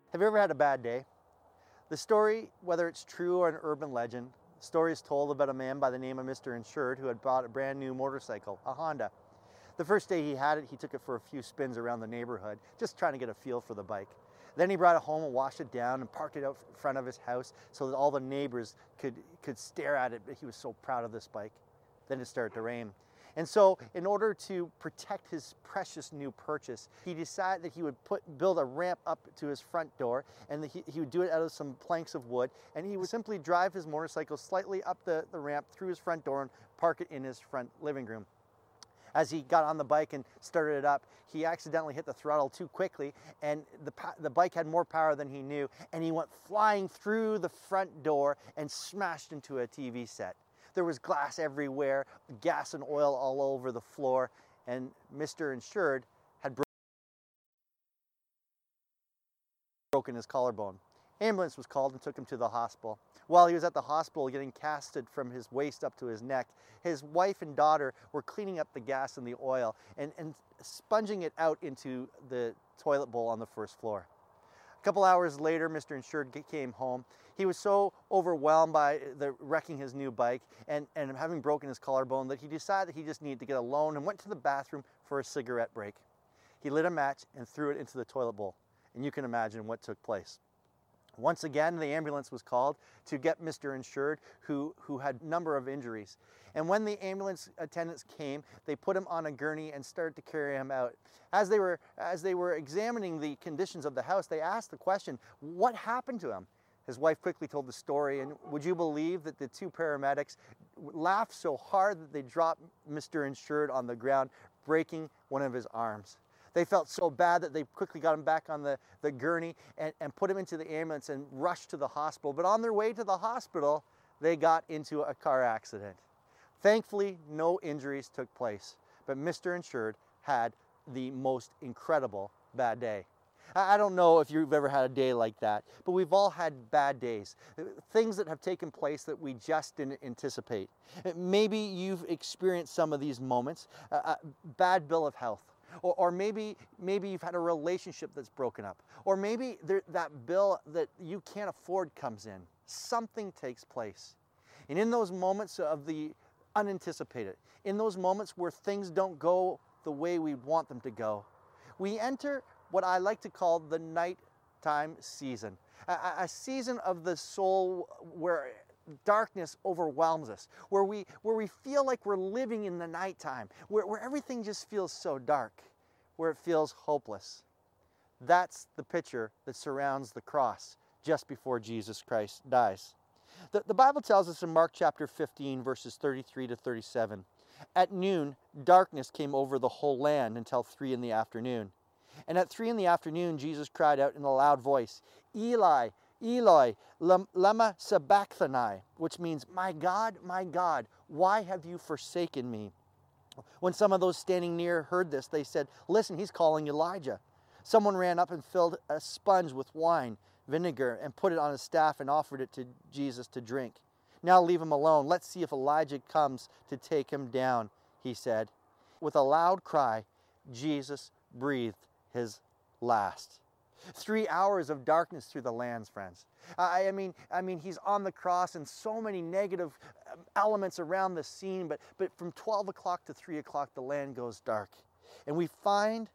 Have you ever had a bad day? The story, whether it's true or an urban legend, the story is told about a man by the name of Mr. Insured who had bought a brand new motorcycle, a Honda. The first day he had it, he took it for a few spins around the neighborhood, just trying to get a feel for the bike. Then he brought it home and washed it down and parked it out in front of his house so that all the neighbors could stare at it. He was so proud of this bike. Then it started to rain. And so in order to protect his precious new purchase, he decided that he would build a ramp up to his front door, and he would do it out of some planks of wood, and he would simply drive his motorcycle slightly up the ramp through his front door and park it in his front living room. As he got on the bike and started it up, he accidentally hit the throttle too quickly, and the bike had more power than he knew, and he went flying through the front door and smashed into a TV set. There was glass everywhere, gas and oil all over the floor, and Mr. Insured had broken his collarbone. Ambulance was called and took him to the hospital. While he was at the hospital getting casted from his waist up to his neck, his wife and daughter were cleaning up the gas and the oil and sponging it out into the toilet bowl on the first floor. A couple hours later, Mr. Insured came home. He was so overwhelmed by wrecking his new bike and having broken his collarbone that he decided that he just needed to get alone and went to the bathroom for a cigarette break. He lit a match and threw it into the toilet bowl, and you can imagine what took place. Once again, the ambulance was called to get Mr. Insured, who had a number of injuries. And when the ambulance attendants came, they put him on a gurney and started to carry him out. As they were examining the conditions of the house, they asked the question, what happened to him? His wife quickly told the story, and would you believe that the two paramedics laughed so hard that they dropped Mr. Insured on the ground, breaking one of his arms. They felt so bad that they quickly got him back on the gurney and put him into the ambulance and rushed to the hospital. But on their way to the hospital, they got into a car accident. Thankfully, no injuries took place, but Mr. Insured had the most incredible bad day. I don't know if you've ever had a day like that, but we've all had bad days, things that have taken place that we just didn't anticipate. Maybe you've experienced some of these moments, a bad bill of health, or maybe you've had a relationship that's broken up, or maybe that bill that you can't afford comes in. Something takes place. And in those moments of the unanticipated, in those moments where things don't go the way we want them to go, we enter what I like to call the nighttime season, a season of the soul where darkness overwhelms us, where we feel like we're living in the nighttime, where everything just feels so dark, where it feels hopeless. That's the picture that surrounds the cross just before Jesus Christ dies. The Bible tells us in Mark chapter 15, verses 33 to 37, at noon, darkness came over the whole land until 3 in the afternoon. And at 3 in the afternoon, Jesus cried out in a loud voice, Eli, Eli, lema sabachthani, which means, my God, why have you forsaken me? When some of those standing near heard this, they said, listen, he's calling Elijah. Someone ran up and filled a sponge with wine, vinegar, and put it on his staff and offered it to Jesus to drink. Now leave him alone. Let's see if Elijah comes to take him down, he said. With a loud cry, Jesus breathed his last. 3 hours of darkness through the lands, friends. I mean, he's on the cross and so many negative elements around the scene, but from 12 o'clock to 3 o'clock, the land goes dark. And we find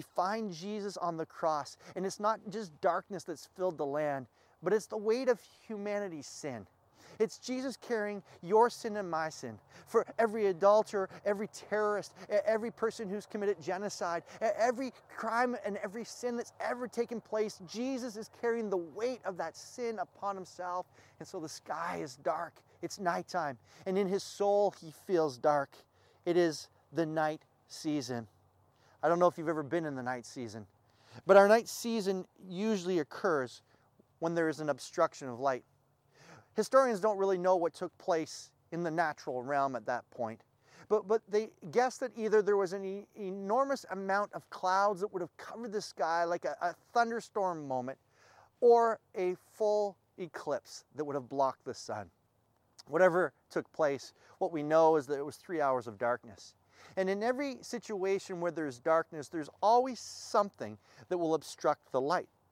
Jesus on the cross, and it's not just darkness that's filled the land, but it's the weight of humanity's sin. It's Jesus carrying your sin and my sin. For every adulterer, every terrorist, every person who's committed genocide, every crime and every sin that's ever taken place, Jesus is carrying the weight of that sin upon himself. And so the sky is dark. It's nighttime. And in his soul, he feels dark. It is the night season. I don't know if you've ever been in the night season, but our night season usually occurs when there is an obstruction of light. Historians don't really know what took place in the natural realm at that point, but they guess that either there was an enormous amount of clouds that would have covered the sky like a thunderstorm moment, or a full eclipse that would have blocked the sun. Whatever took place, what we know is that it was 3 hours of darkness. And in every situation where there's darkness, there's always something that will obstruct the light.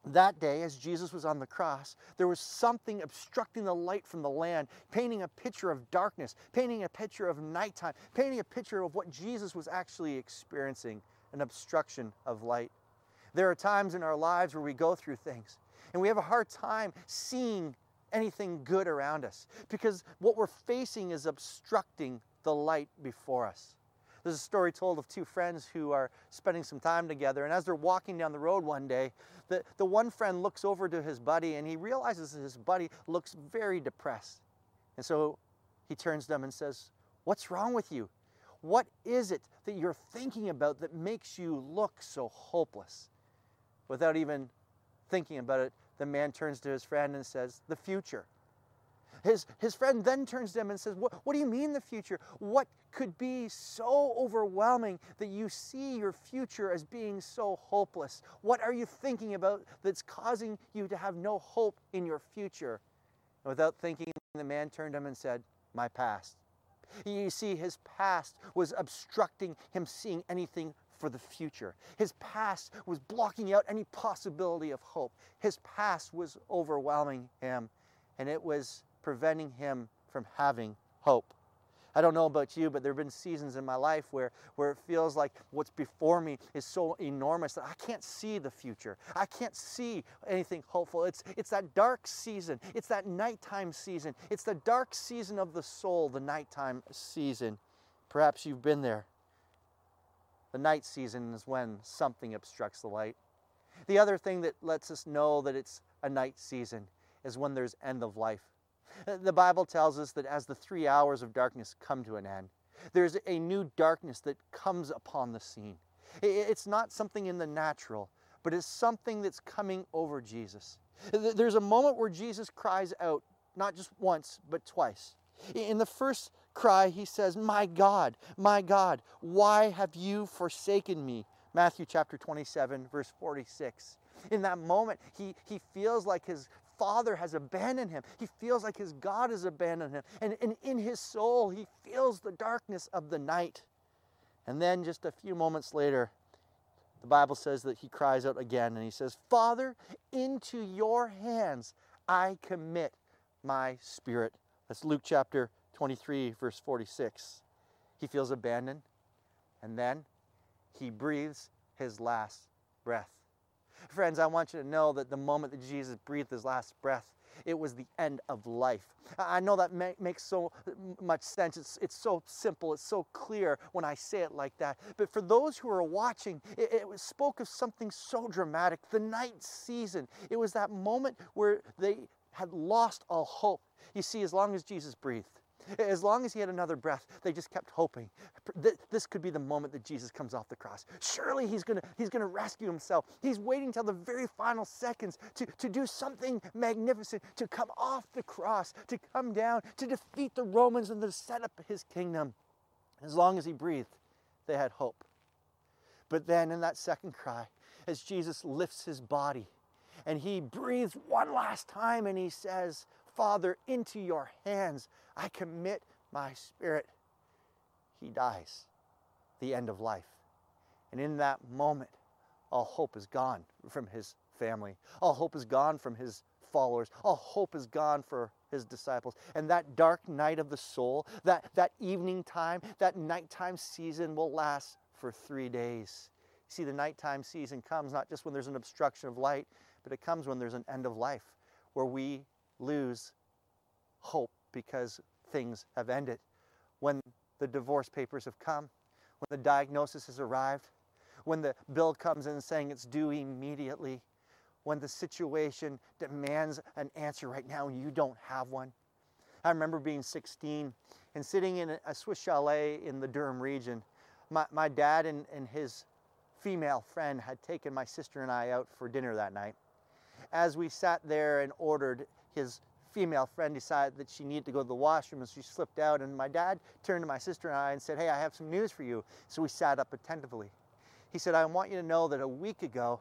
That day, as Jesus was on the cross, there was something obstructing the light from the land, painting a picture of darkness, painting a picture of nighttime, painting a picture of what Jesus was actually experiencing, an obstruction of light. There are times in our lives where we go through things and we have a hard time seeing anything good around us because what we're facing is obstructing the light before us. There's a story told of two friends who are spending some time together, and as they're walking down the road one day, the one friend looks over to his buddy and he realizes that his buddy looks very depressed. And so he turns to them and says, "What's wrong with you? What is it that you're thinking about that makes you look so hopeless?" Without even thinking about it, the man turns to his friend and says, "The future." His friend then turns to him and says, what do you mean the future? What could be so overwhelming that you see your future as being so hopeless? What are you thinking about that's causing you to have no hope in your future? And without thinking, the man turned to him and said, "My past." You see, his past was obstructing him seeing anything for the future. His past was blocking out any possibility of hope. His past was overwhelming him, and it was preventing him from having hope. I don't know about you, but there have been seasons in my life where it feels like what's before me is so enormous that I can't see the future. I can't see anything hopeful. It's that dark season. It's that nighttime season. It's the dark season of the soul, the nighttime season. Perhaps you've been there. The night season is when something obstructs the light. The other thing that lets us know that it's a night season is when there's end of life. The Bible tells us that as the 3 hours of darkness come to an end, there's a new darkness that comes upon the scene. It's not something in the natural, but it's something that's coming over Jesus. There's a moment where Jesus cries out, not just once, but twice. In the first cry, he says, my God, why have you forsaken me?" Matthew chapter 27, verse 46. In that moment, he feels like his Father has abandoned him. He feels like his God has abandoned him. And in his soul, he feels the darkness of the night. And then just a few moments later, the Bible says that he cries out again and he says, "Father, into your hands I commit my spirit." That's Luke chapter 23, verse 46. He feels abandoned, and then he breathes his last breath. Friends, I want you to know that the moment that Jesus breathed his last breath, it was the end of life. I know that makes so much sense. It's so simple. It's so clear when I say it like that. But for those who are watching, it spoke of something so dramatic. The night season. It was that moment where they had lost all hope. You see, as long as Jesus breathed, as long as he had another breath, they just kept hoping. This could be the moment that Jesus comes off the cross. Surely he's gonna rescue himself. He's waiting till the very final seconds to do something magnificent, to come off the cross, to come down, to defeat the Romans and to set up his kingdom. As long as he breathed, they had hope. But then in that second cry, as Jesus lifts his body and he breathes one last time and he says, "Father, into your hands I commit my spirit," he dies, the end of life. And in that moment, all hope is gone from his family. All hope is gone from his followers. All hope is gone for his disciples. And that dark night of the soul, that evening time, that nighttime season will last for 3 days. See, the nighttime season comes not just when there's an obstruction of light, but it comes when there's an end of life, where we lose hope because things have ended. When the divorce papers have come, when the diagnosis has arrived, when the bill comes in saying it's due immediately, when the situation demands an answer right now and you don't have one. I remember being 16 and sitting in a Swiss chalet in the Durham region. My dad and his female friend had taken my sister and I out for dinner that night. As we sat there and ordered, his female friend decided that she needed to go to the washroom, and she slipped out, and my dad turned to my sister and I and said, "Hey, I have some news for you." So we sat up attentively. He said, "I want you to know that a week ago,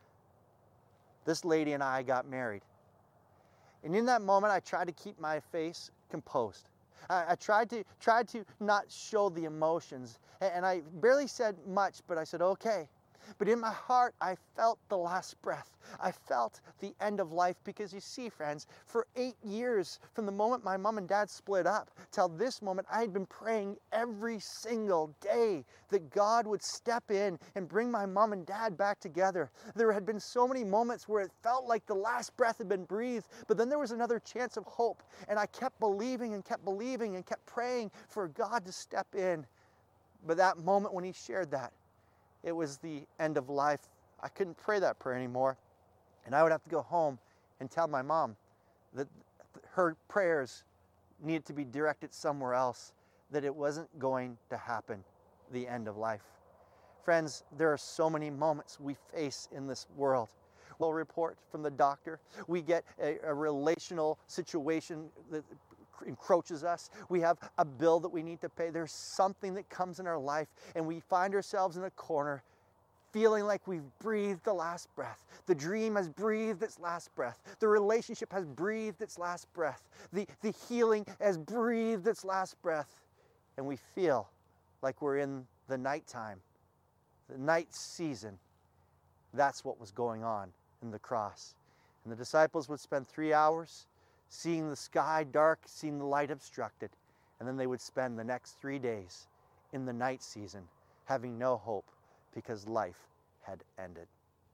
this lady and I got married." And in that moment, I tried to keep my face composed. I tried to not show the emotions, and I barely said much, but I said, "Okay." But in my heart, I felt the last breath. I felt the end of life because you see, friends, for 8 years, from the moment my mom and dad split up till this moment, I had been praying every single day that God would step in and bring my mom and dad back together. There had been so many moments where it felt like the last breath had been breathed, but then there was another chance of hope. And I kept believing and kept believing and kept praying for God to step in. But that moment when he shared that, it was the end of life. I couldn't pray that prayer anymore. And I would have to go home and tell my mom that her prayers needed to be directed somewhere else, that it wasn't going to happen, the end of life. Friends, there are so many moments we face in this world. We'll report from the doctor. We get a relational situation that encroaches us. We have a bill that we need to pay. There's something that comes in our life and we find ourselves in a corner feeling like we've breathed the last breath. The dream has breathed its last breath. The relationship has breathed its last breath. The healing has breathed its last breath. And we feel like we're in the nighttime, the night season. That's what was going on in the cross. And the disciples would spend 3 hours seeing the sky dark, seeing the light obstructed. And then they would spend the next 3 days in the night season having no hope because life had ended.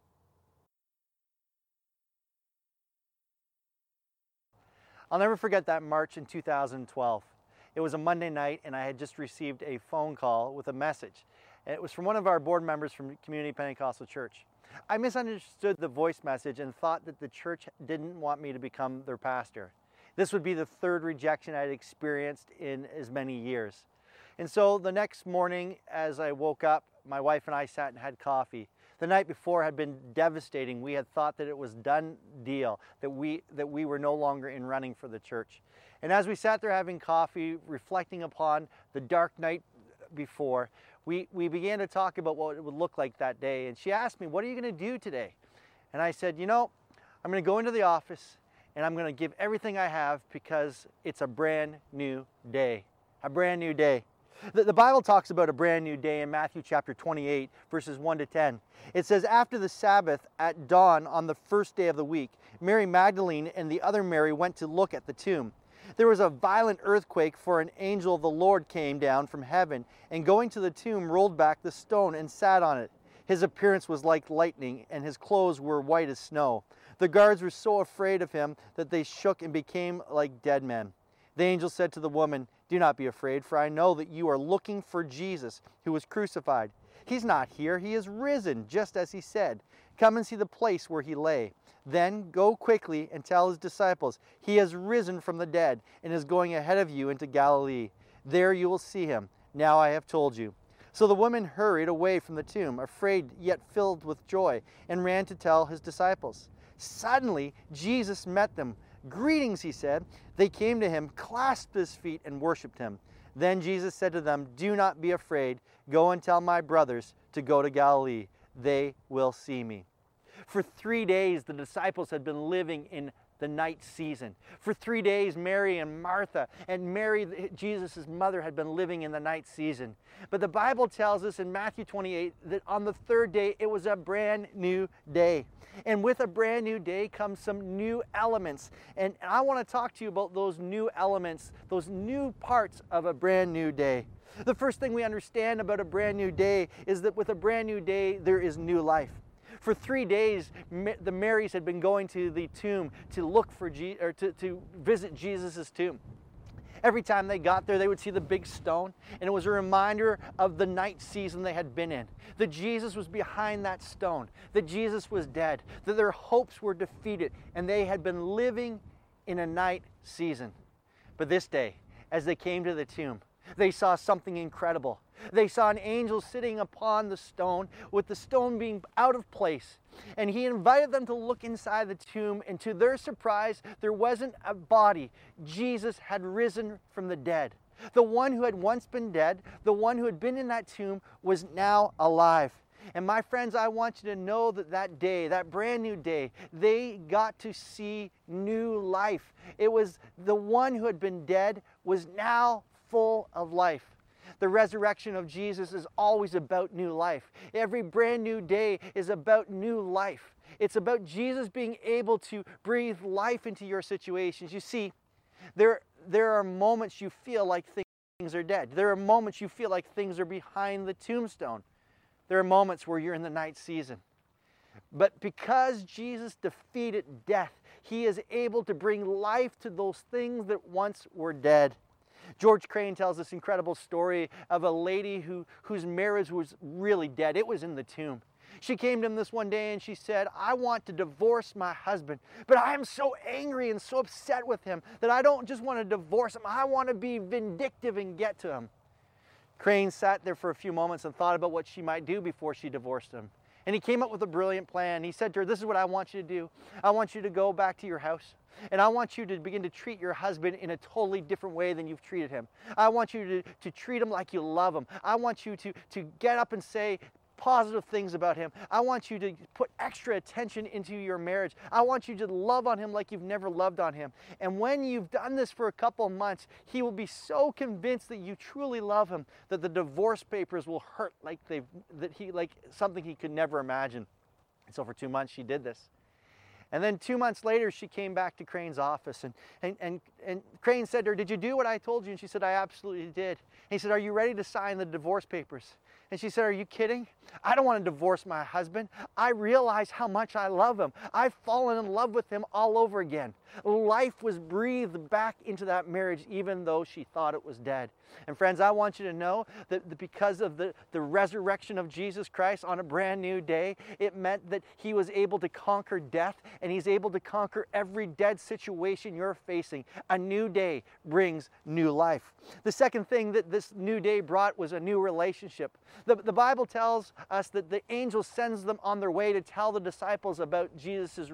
I'll never forget that March in 2012. It was a Monday night and I had just received a phone call with a message. It was from one of our board members from Community Pentecostal Church. I misunderstood the voice message and thought that the church didn't want me to become their pastor. This would be the third rejection I'd experienced in as many years. And so the next morning as I woke up, my wife and I sat and had coffee. The night before had been devastating. We had thought that it was done deal, that we were no longer in running for the church. And as we sat there having coffee, reflecting upon the dark night before, we began to talk about what it would look like that day. And she asked me, "What are you going to do today?" And I said, I'm going to go into the office and I'm going to give everything I have because it's a brand new day. A brand new day. The Bible talks about a brand new day in Matthew chapter 28, verses 1 to 10. It says, "After the Sabbath, at dawn on the first day of the week, Mary Magdalene and the other Mary went to look at the tomb. There was a violent earthquake, for an angel of the Lord came down from heaven, and going to the tomb, rolled back the stone and sat on it. His appearance was like lightning, and his clothes were white as snow. The guards were so afraid of him that they shook and became like dead men. The angel said to the woman, 'Do not be afraid, for I know that you are looking for Jesus, who was crucified. He's not here, he is risen, just as he said. Come and see the place where he lay. Then go quickly and tell his disciples, he has risen from the dead and is going ahead of you into Galilee. There you will see him. Now I have told you.' So the woman hurried away from the tomb, afraid yet filled with joy, and ran to tell his disciples. Suddenly Jesus met them. 'Greetings,' he said. They came to him, clasped his feet, and worshipped him. Then Jesus said to them, 'Do not be afraid. Go and tell my brothers to go to Galilee. They will see me.'" For 3 days, the disciples had been living in the night season. For 3 days, Mary and Martha and Mary, Jesus' mother, had been living in the night season. But the Bible tells us in Matthew 28 that on the third day, it was a brand new day. And with a brand new day comes some new elements. And I want to talk to you about those new elements, those new parts of a brand new day. The first thing we understand about a brand new day is that with a brand new day, there is new life. For 3 days, the Marys had been going to the tomb to look for to visit Jesus' tomb. Every time they got there, they would see the big stone, and it was a reminder of the night season they had been in. That Jesus was behind that stone, that Jesus was dead, that their hopes were defeated, and they had been living in a night season. But this day, as they came to the tomb, they saw something incredible. They saw an angel sitting upon the stone, with the stone being out of place. And he invited them to look inside the tomb, and to their surprise, there wasn't a body. Jesus had risen from the dead. The one who had once been dead, the one who had been in that tomb, was now alive. And my friends, I want you to know that that day, that brand new day, they got to see new life. It was the one who had been dead was now full of life. The resurrection of Jesus is always about new life. Every brand new day is about new life. It's about Jesus being able to breathe life into your situations. You see, there are moments you feel like things are dead. There are moments you feel like things are behind the tombstone. There are moments where you're in the night season. But because Jesus defeated death, he is able to bring life to those things that once were dead. George Crane tells this incredible story of a lady whose marriage was really dead. It was in the tomb. She came to him this one day and she said, I want to divorce my husband, but I am so angry and so upset with him that I don't just want to divorce him. I want to be vindictive and get to him. Crane sat there for a few moments and thought about what she might do before she divorced him. And he came up with a brilliant plan. He said to her, this is what I want you to do. I want you to go back to your house, and I want you to begin to treat your husband in a totally different way than you've treated him. I want you to treat him like you love him. I want you to get up and say positive things about him. I want you to put extra attention into your marriage. I want you to love on him like you've never loved on him. And when you've done this for a couple of months, he will be so convinced that you truly love him that the divorce papers will hurt like something he could never imagine. And so for 2 months she did this. And then 2 months later, she came back to Crane's office, and Crane said to her, did you do what I told you? And she said, I absolutely did. And he said, are you ready to sign the divorce papers? And she said, are you kidding? I don't want to divorce my husband. I realize how much I love him. I've fallen in love with him all over again. Life was breathed back into that marriage even though she thought it was dead. And friends, I want you to know that because of the resurrection of Jesus Christ on a brand new day, it meant that he was able to conquer death, and he's able to conquer every dead situation you're facing. A new day brings new life. The second thing that this new day brought was a new relationship. The Bible tells us that the angel sends them on their way to tell the disciples about Jesus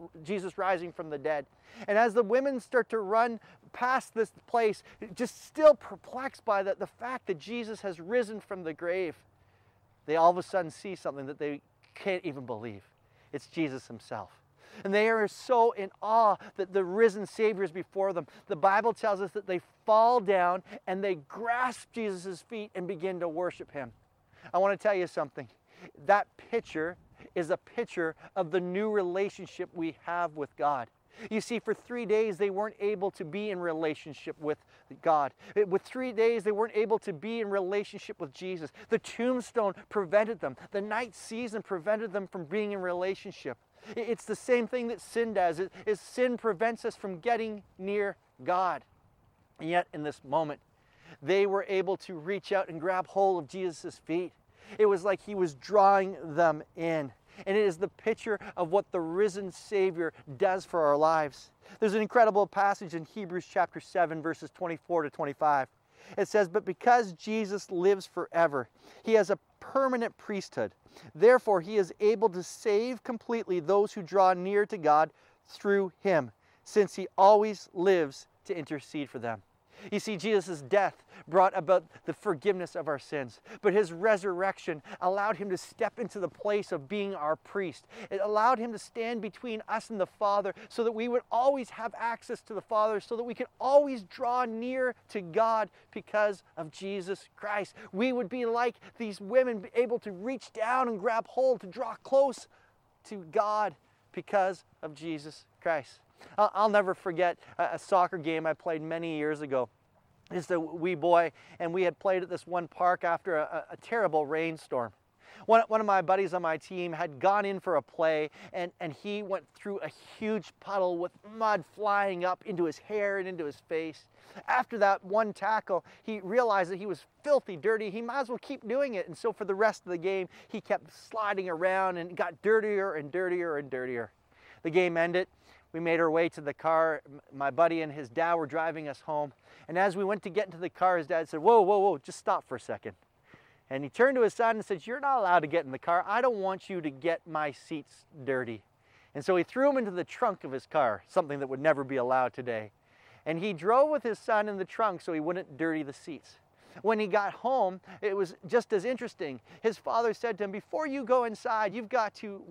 rising from the dead. And as the women start to run past this place, just still perplexed by the fact that Jesus has risen from the grave, they all of a sudden see something that they can't even believe. It's Jesus himself. And they are so in awe that the risen Savior is before them. The Bible tells us that they fall down and they grasp Jesus' feet and begin to worship him. I want to tell you something. That picture is a picture of the new relationship we have with God. You see, for 3 days they weren't able to be in relationship with God. With 3 days they weren't able to be in relationship with Jesus. The tombstone prevented them. The night season prevented them from being in relationship. It's the same thing that sin does. Sin prevents us from getting near God. And yet in this moment, they were able to reach out and grab hold of Jesus' feet. It was like he was drawing them in. And it is the picture of what the risen Savior does for our lives. There's an incredible passage in Hebrews chapter 7, verses 24 to 25. It says, but because Jesus lives forever, he has a permanent priesthood. Therefore, he is able to save completely those who draw near to God through him, since he always lives to intercede for them. You see, Jesus' death brought about the forgiveness of our sins, but his resurrection allowed him to step into the place of being our priest. It allowed him to stand between us and the Father so that we would always have access to the Father, so that we could always draw near to God because of Jesus Christ. We would be like these women, able to reach down and grab hold, to draw close to God because of Jesus Christ. I'll never forget a soccer game I played many years ago. Just a wee boy, and we had played at this one park after a terrible rainstorm. One of my buddies on my team had gone in for a play, and he went through a huge puddle with mud flying up into his hair and into his face. After that one tackle, he realized that he was filthy dirty. He might as well keep doing it. And so for the rest of the game, he kept sliding around and got dirtier and dirtier and dirtier. The game ended. We made our way to the car. My buddy and his dad were driving us home. And as we went to get into the car, his dad said, whoa, whoa, whoa, just stop for a second. And he turned to his son and said, you're not allowed to get in the car. I don't want you to get my seats dirty. And so he threw him into the trunk of his car, something that would never be allowed today. And he drove with his son in the trunk so he wouldn't dirty the seats. When he got home, it was just as interesting. His father said to him, before you go inside, you've got to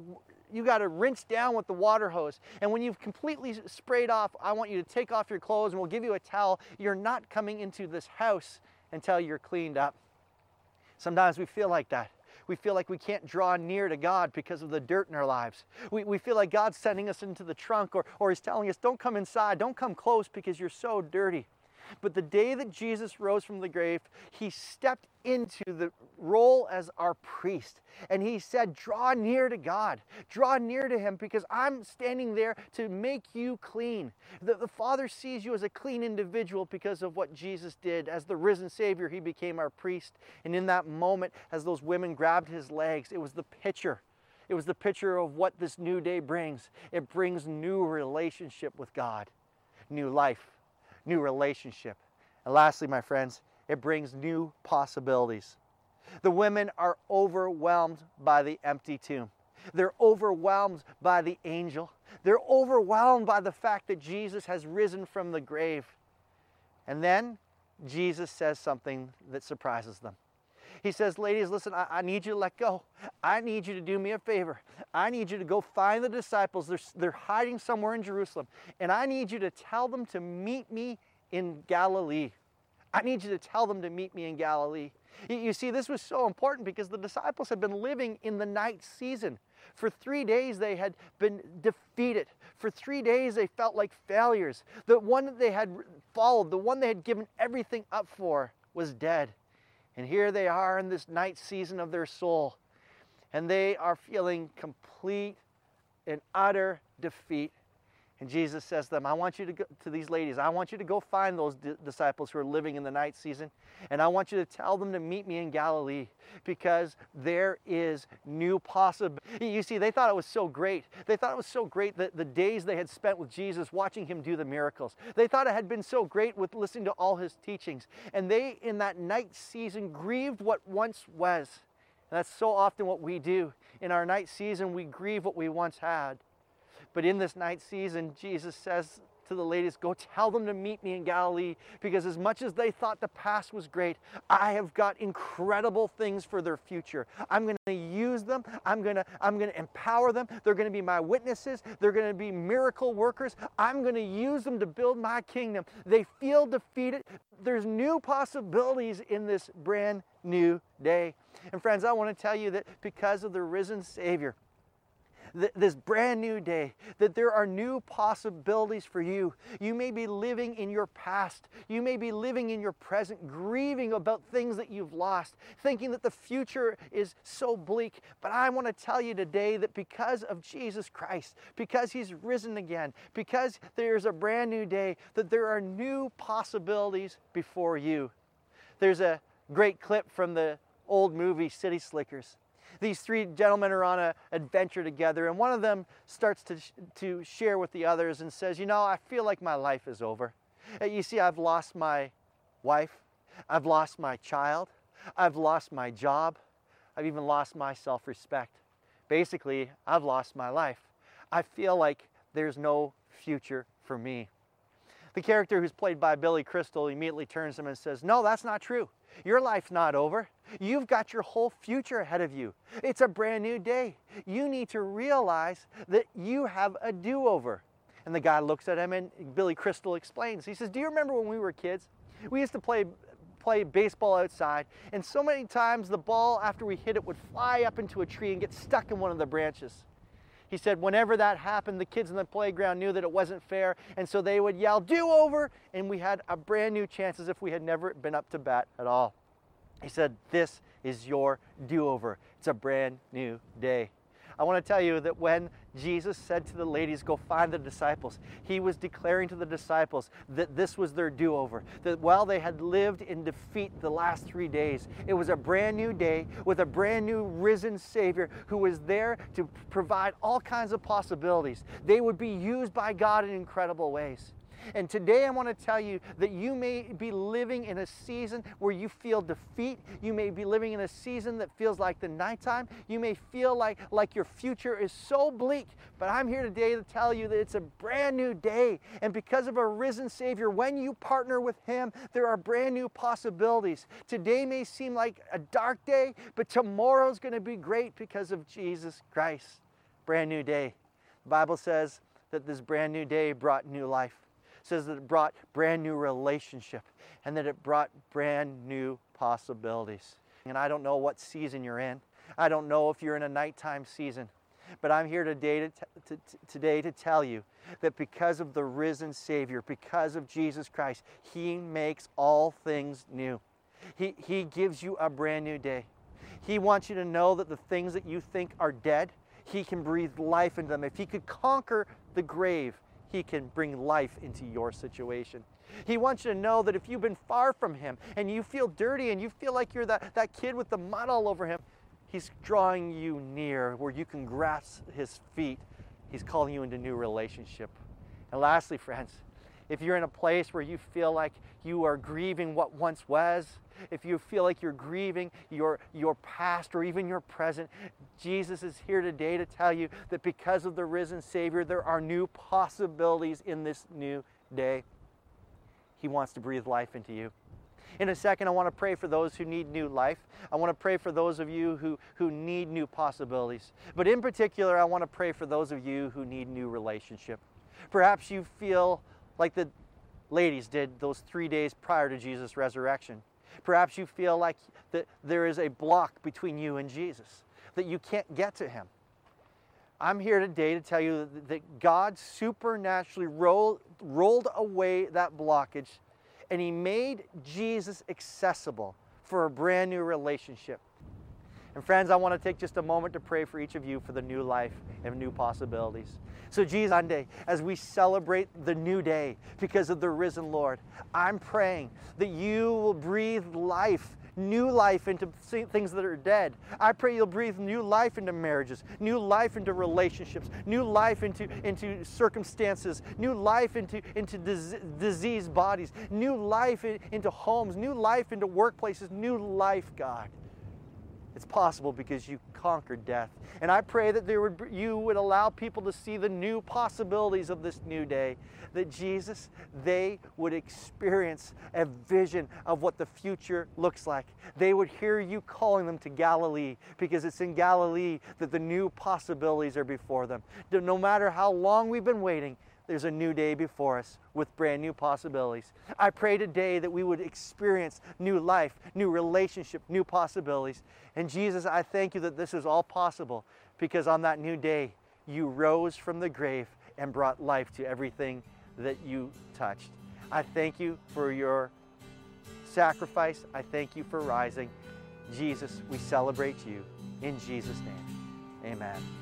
rinse down with the water hose. And when you've completely sprayed off, I want you to take off your clothes and we'll give you a towel. You're not coming into this house until you're cleaned up. Sometimes we feel like that. We feel like we can't draw near to God because of the dirt in our lives. We feel like God's sending us into the trunk, or He's telling us, don't come inside, don't come close because you're so dirty. But the day that Jesus rose from the grave, He stepped into the role as our priest. And He said, draw near to God. Draw near to Him because I'm standing there to make you clean. The Father sees you as a clean individual because of what Jesus did. As the risen Savior, He became our priest. And in that moment, as those women grabbed His legs, it was the picture. It was the picture of what this new day brings. It brings new relationship with God, new life, new relationship. And lastly, my friends, it brings new possibilities. The women are overwhelmed by the empty tomb. They're overwhelmed by the angel. They're overwhelmed by the fact that Jesus has risen from the grave. And then Jesus says something that surprises them. He says, ladies, listen, I need you to let go. I need you to do me a favor. I need you to go find the disciples. They're hiding somewhere in Jerusalem. And I need you to tell them to meet me in Galilee. I need you to tell them to meet me in Galilee. You see, this was so important because the disciples had been living in the night season. For 3 days they had been defeated. For 3 days they felt like failures. The one that they had followed, the one they had given everything up for, was dead. And here they are in this night season of their soul. And they are feeling complete and utter defeat. And Jesus says to them, I want you to go to these ladies. I want you to go find those disciples who are living in the night season. And I want you to tell them to meet me in Galilee because there is new possibility. You see, they thought it was so great. They thought it was so great that the days they had spent with Jesus watching Him do the miracles. They thought it had been so great with listening to all His teachings. And they, in that night season, grieved what once was. And that's so often what we do. In our night season, we grieve what we once had. But in this night season, Jesus says to the ladies, go tell them to meet me in Galilee because as much as they thought the past was great, I have got incredible things for their future. I'm going to use them. I'm going to empower them. They're going to be my witnesses. They're going to be miracle workers. I'm going to use them to build my kingdom. They feel defeated. There's new possibilities in this brand new day. And friends, I want to tell you that because of the risen Savior, this brand new day, that there are new possibilities for you. You may be living in your past. You may be living in your present, grieving about things that you've lost, thinking that the future is so bleak. But I want to tell you today that because of Jesus Christ, because He's risen again, because there's a brand new day, that there are new possibilities before you. There's a great clip from the old movie City Slickers. These three gentlemen are on an adventure together, and one of them starts to share with the others and says, you know, I feel like my life is over. You see, I've lost my wife, I've lost my child, I've lost my job, I've even lost my self-respect. Basically, I've lost my life. I feel like there's no future for me. The character who's played by Billy Crystal immediately turns to him and says, no, that's not true. Your life's not over. You've got your whole future ahead of you. It's a brand new day. You need to realize that you have a do-over. And the guy looks at him and Billy Crystal explains. He says, do you remember when we were kids? We used to play baseball outside, and so many times the ball, after we hit it, would fly up into a tree and get stuck in one of the branches. He said whenever that happened, the kids in the playground knew that it wasn't fair, and so they would yell, do-over, and we had a brand new chance as if we had never been up to bat at all. He said, this is your do-over. It's a brand new day. I want to tell you that when Jesus said to the ladies, go find the disciples, He was declaring to the disciples that this was their do-over. That while they had lived in defeat the last 3 days, it was a brand new day with a brand new risen Savior who was there to provide all kinds of possibilities. They would be used by God in incredible ways. And today I want to tell you that you may be living in a season where you feel defeat. You may be living in a season that feels like the nighttime. You may feel like your future is so bleak. But I'm here today to tell you that it's a brand new day. And because of a risen Savior, when you partner with Him, there are brand new possibilities. Today may seem like a dark day, but tomorrow's going to be great because of Jesus Christ. Brand new day. The Bible says that this brand new day brought new life. says that it brought brand new relationship and that it brought brand new possibilities. And I don't know what season you're in. I don't know if you're in a nighttime season. But I'm here today to tell you that because of the risen Savior, because of Jesus Christ, He makes all things new. He gives you a brand new day. He wants you to know that the things that you think are dead, He can breathe life into them. If He could conquer the grave, He can bring life into your situation. He wants you to know that if you've been far from Him and you feel dirty and you feel like you're that kid with the mud all over him, He's drawing you near where you can grasp His feet. He's calling you into new relationship. And lastly, friends, if you're in a place where you feel like you are grieving what once was, if you feel like you're grieving your past or even your present, Jesus is here today to tell you that because of the risen Savior, there are new possibilities in this new day. He wants to breathe life into you. In a second, I want to pray for those who need new life. I want to pray for those of you who need new possibilities. But in particular, I want to pray for those of you who need new relationship. Perhaps you feel like the ladies did those 3 days prior to Jesus' resurrection. Perhaps you feel like that there is a block between you and Jesus, that you can't get to Him. I'm here today to tell you that God supernaturally rolled away that blockage, and He made Jesus accessible for a brand new relationship. And friends, I want to take just a moment to pray for each of you for the new life and new possibilities. So Jesus, Sunday, as we celebrate the new day because of the risen Lord, I'm praying that you will breathe life, new life into things that are dead. I pray you'll breathe new life into marriages, new life into relationships, new life into circumstances, new life into diseased bodies, new life into homes, new life into workplaces, new life, God. It's possible because you conquered death. And I pray that you would allow people to see the new possibilities of this new day. That Jesus, they would experience a vision of what the future looks like. They would hear you calling them to Galilee, because it's in Galilee that the new possibilities are before them. No matter how long we've been waiting, there's a new day before us with brand new possibilities. I pray today that we would experience new life, new relationship, new possibilities. And Jesus, I thank you that this is all possible because on that new day, you rose from the grave and brought life to everything that you touched. I thank you for your sacrifice. I thank you for rising. Jesus, we celebrate you. In Jesus' name, amen.